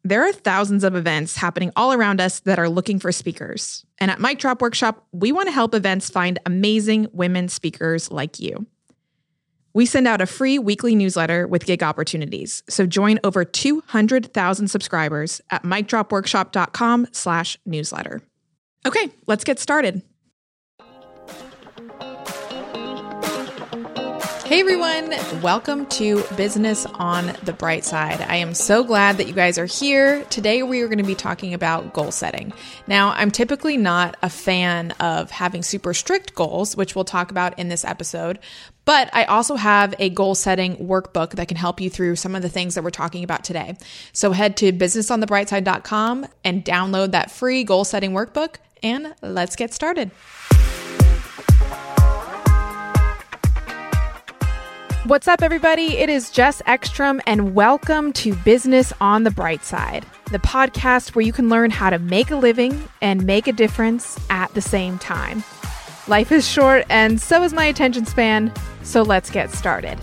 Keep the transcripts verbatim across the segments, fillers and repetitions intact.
There are thousands of events happening all around us that are looking for speakers. And at Mic Drop Workshop, we want to help events find amazing women speakers like you. We send out a free weekly newsletter with gig opportunities. So join over two hundred thousand subscribers at micdropworkshop.com slash newsletter. Okay, let's get started. Hey everyone, welcome to Business on the Bright Side. I am so glad that you guys are here. Today we are going to be talking about goal setting. Now, I'm typically not a fan of having super strict goals, which we'll talk about in this episode, but I also have a goal setting workbook that can help you through some of the things that we're talking about today. So head to business on the bright side dot com and download that free goal setting workbook, and let's get started. What's up, everybody? It is Jess Ekstrom, and welcome to Business on the Bright Side, the podcast where you can learn how to make a living and make a difference at the same time. Life is short, and so is my attention span, so let's get started.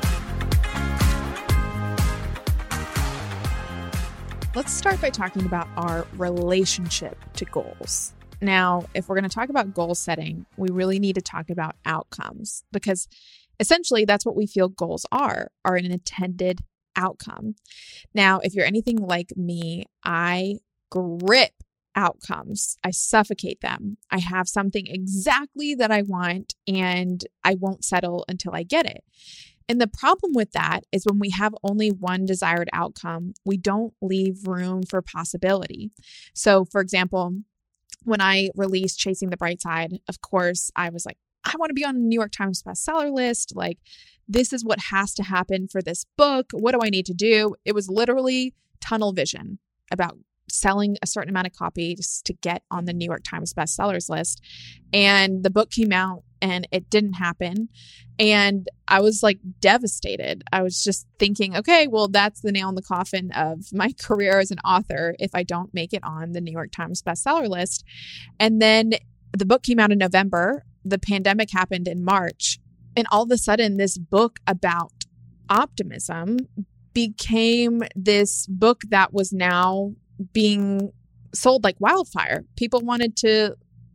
Let's start by talking about our relationship to goals. Now, if we're going to talk about goal setting, we really need to talk about outcomes, because essentially, that's what we feel goals are, are an intended outcome. Now, if you're anything like me, I grip outcomes. I suffocate them. I have something exactly that I want, and I won't settle until I get it. And the problem with that is when we have only one desired outcome, we don't leave room for possibility. So, for example, when I released Chasing the Bright Side, of course, I was like, I want to be on the New York Times bestseller list. Like, this is what has to happen for this book. What do I need to do? It was literally tunnel vision about selling a certain amount of copy just to get on the New York Times bestsellers list. And the book came out and it didn't happen. And I was like devastated. I was just thinking, okay, well, that's the nail in the coffin of my career as an author if I don't make it on the New York Times bestseller list. And then the book came out in November. The pandemic happened in March, and all of a sudden this book about optimism became this book that was now being sold like wildfire. People wanted to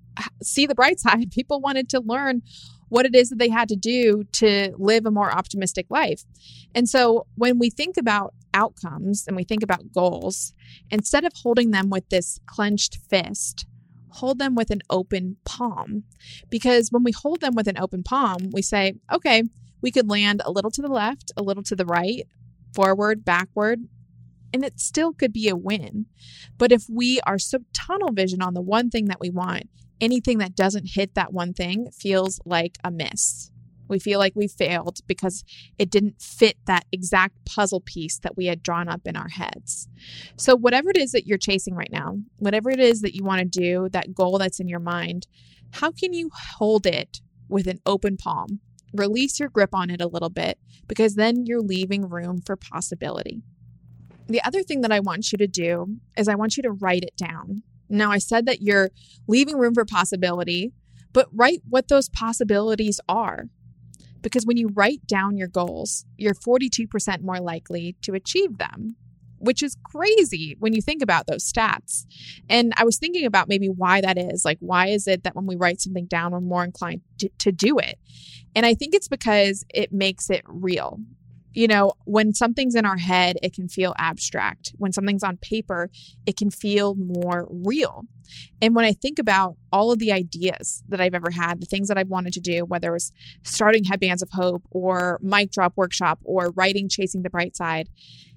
see the bright side. People wanted to learn what it is that they had to do to live a more optimistic life. And so when we think about outcomes and we think about goals, instead of holding them with this clenched fist, hold them with an open palm. Because when we hold them with an open palm, we say, okay, we could land a little to the left, a little to the right, forward, backward, and it still could be a win. But if we are so tunnel vision on the one thing that we want, anything that doesn't hit that one thing feels like a miss. We feel like we failed because it didn't fit that exact puzzle piece that we had drawn up in our heads. So whatever it is that you're chasing right now, whatever it is that you want to do, that goal that's in your mind, how can you hold it with an open palm? Release your grip on it a little bit, because then you're leaving room for possibility. The other thing that I want you to do is I want you to write it down. Now, I said that you're leaving room for possibility, but write what those possibilities are. Because when you write down your goals, you're forty-two percent more likely to achieve them, which is crazy when you think about those stats. And I was thinking about maybe why that is. Like, why is it that when we write something down, we're more inclined to, to do it? And I think it's because it makes it real. You know, when something's in our head, it can feel abstract. When something's on paper, it can feel more real. And when I think about all of the ideas that I've ever had, the things that I've wanted to do, whether it was starting Headbands of Hope or Mic Drop Workshop or writing Chasing the Bright Side,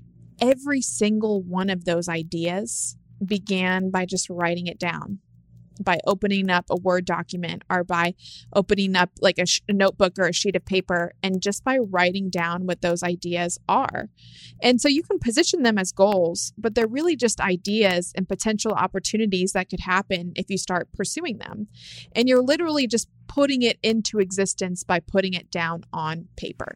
every single one of those ideas began by just writing it down, by opening up a Word document or by opening up like a, sh- a notebook or a sheet of paper, and just by writing down what those ideas are. And so you can position them as goals, but they're really just ideas and potential opportunities that could happen if you start pursuing them. And you're literally just putting it into existence by putting it down on paper.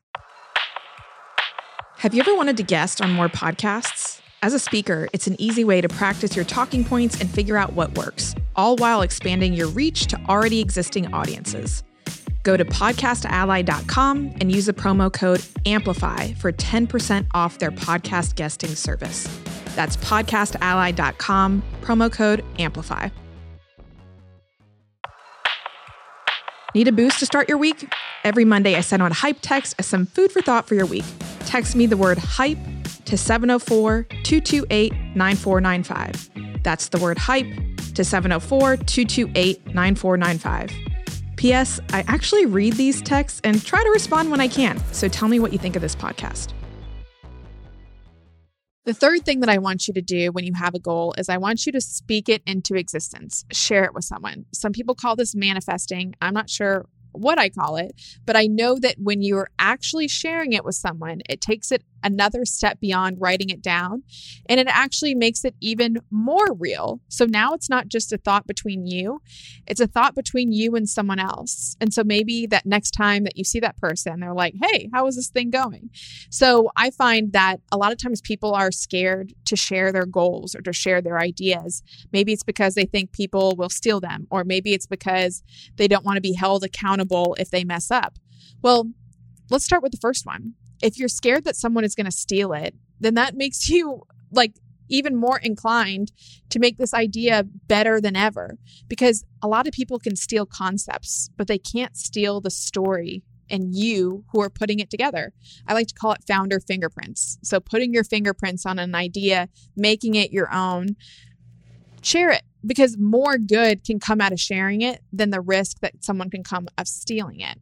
Have you ever wanted to guest on more podcasts? As a speaker, it's an easy way to practice your talking points and figure out what works, all while expanding your reach to already existing audiences. Go to podcast ally dot com and use the promo code AMPLIFY for ten percent off their podcast guesting service. That's podcast ally dot com, promo code AMPLIFY. Need a boost to start your week? Every Monday, I send out a hype text as some food for thought for your week. Text me the word hype to seven oh four, two two eight, nine four nine five. That's the word hype to seven oh four, two two eight, nine four nine five. P S. I actually read these texts and try to respond when I can, so tell me what you think of this podcast. The third thing that I want you to do when you have a goal is I want you to speak it into existence. Share it with someone. Some people call this manifesting. I'm not sure what I call it, but I know that when you're actually sharing it with someone, it takes it another step beyond writing it down, and it actually makes it even more real. So now it's not just a thought between you, it's a thought between you and someone else. And so maybe that next time that you see that person, they're like, hey, how is this thing going? So I find that a lot of times people are scared to share their goals or to share their ideas. Maybe it's because they think people will steal them, or maybe it's because they don't want to be held accountable if they mess up. Well, let's start with the first one. If you're scared that someone is going to steal it, then that makes you like even more inclined to make this idea better than ever, because a lot of people can steal concepts, but they can't steal the story and you who are putting it together. I like to call it founder fingerprints. So putting your fingerprints on an idea, making it your own, share it, because more good can come out of sharing it than the risk that someone can come of stealing it.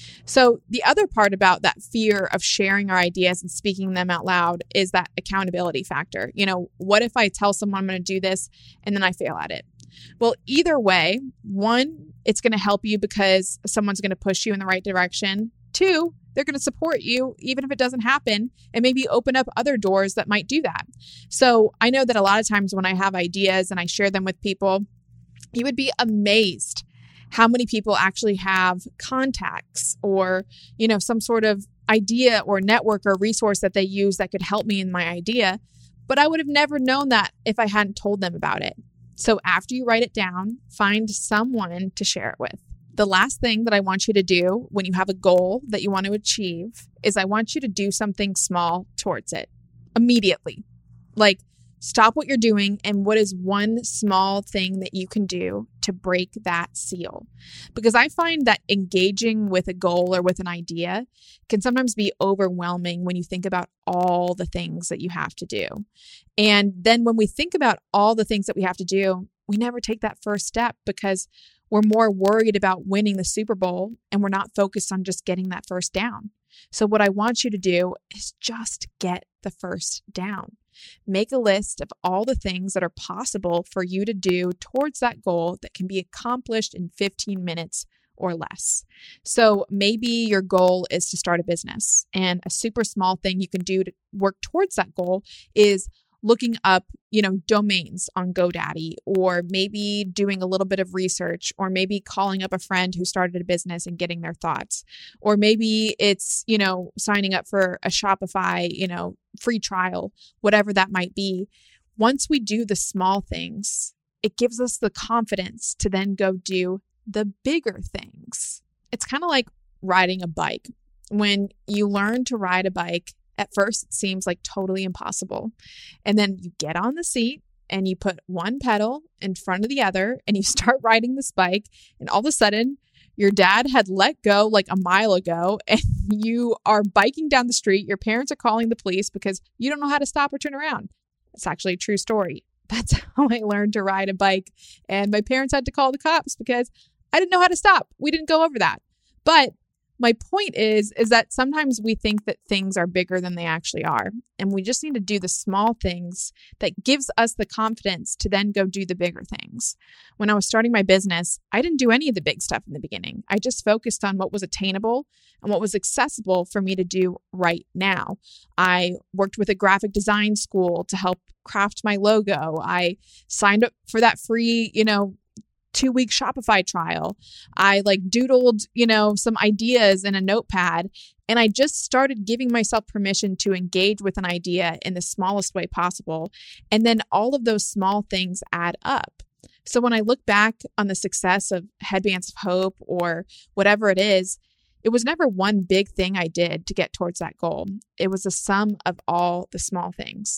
So the other part about that fear of sharing our ideas and speaking them out loud is that accountability factor. You know, what if I tell someone I'm going to do this and then I fail at it? Well, either way, one, it's going to help you because someone's going to push you in the right direction. Two, they're going to support you even if it doesn't happen, and maybe open up other doors that might do that. So I know that a lot of times when I have ideas and I share them with people, you would be amazed how many people actually have contacts or, you know, some sort of idea or network or resource that they use that could help me in my idea. But I would have never known that if I hadn't told them about it. So after you write it down, find someone to share it with. The last thing that I want you to do when you have a goal that you want to achieve is I want you to do something small towards it immediately. Like, stop what you're doing and what is one small thing that you can do to break that seal? Because I find that engaging with a goal or with an idea can sometimes be overwhelming when you think about all the things that you have to do. And then when we think about all the things that we have to do, we never take that first step because we're more worried about winning the Super Bowl and we're not focused on just getting that first down. So what I want you to do is just get the first down. Make a list of all the things that are possible for you to do towards that goal that can be accomplished in fifteen minutes or less. So maybe your goal is to start a business, and a super small thing you can do to work towards that goal is looking up, you know, domains on GoDaddy, or maybe doing a little bit of research, or maybe calling up a friend who started a business and getting their thoughts. Or maybe it's, you know, signing up for a Shopify, you know, free trial, whatever that might be. Once we do the small things, it gives us the confidence to then go do the bigger things. It's kind of like riding a bike. When you learn to ride a bike, at first, it seems like totally impossible. And then you get on the seat and you put one pedal in front of the other and you start riding this bike. And all of a sudden, your dad had let go like a mile ago and you are biking down the street. Your parents are calling the police because you don't know how to stop or turn around. It's actually a true story. That's how I learned to ride a bike. And my parents had to call the cops because I didn't know how to stop. We didn't go over that. But my point is, is that sometimes we think that things are bigger than they actually are. And we just need to do the small things that gives us the confidence to then go do the bigger things. When I was starting my business, I didn't do any of the big stuff in the beginning. I just focused on what was attainable and what was accessible for me to do right now. I worked with a graphic design school to help craft my logo. I signed up for that free, you know, two week Shopify trial. I like doodled, you know, some ideas in a notepad, and I just started giving myself permission to engage with an idea in the smallest way possible. And then all of those small things add up. So when I look back on the success of Headbands of Hope or whatever it is, it was never one big thing I did to get towards that goal. It was a sum of all the small things.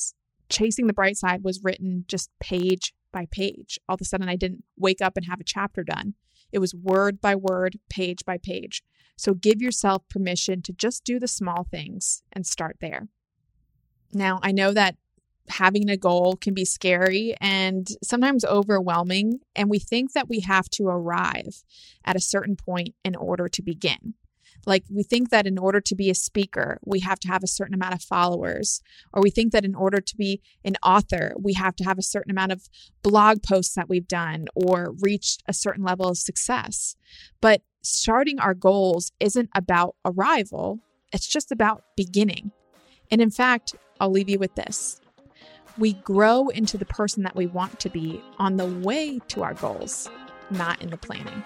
Chasing the Bright Side was written just page by page. All of a sudden, I didn't wake up and have a chapter done. It was word by word, page by page. So give yourself permission to just do the small things and start there. Now, I know that having a goal can be scary and sometimes overwhelming, and we think that we have to arrive at a certain point in order to begin. Like we think that in order to be a speaker, we have to have a certain amount of followers, or we think that in order to be an author, we have to have a certain amount of blog posts that we've done or reached a certain level of success. But starting our goals isn't about arrival. It's just about beginning. And in fact, I'll leave you with this. We grow into the person that we want to be on the way to our goals, not in the planning.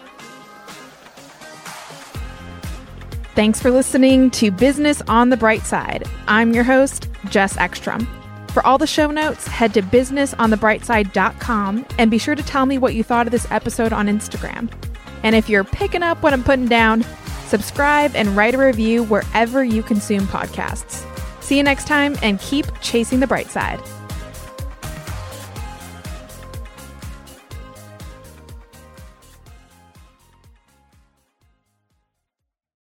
Thanks for listening to Business on the Bright Side. I'm your host, Jess Ekstrom. For all the show notes, head to business on the bright side dot com and be sure to tell me what you thought of this episode on Instagram. And if you're picking up what I'm putting down, subscribe and write a review wherever you consume podcasts. See you next time and keep chasing the bright side.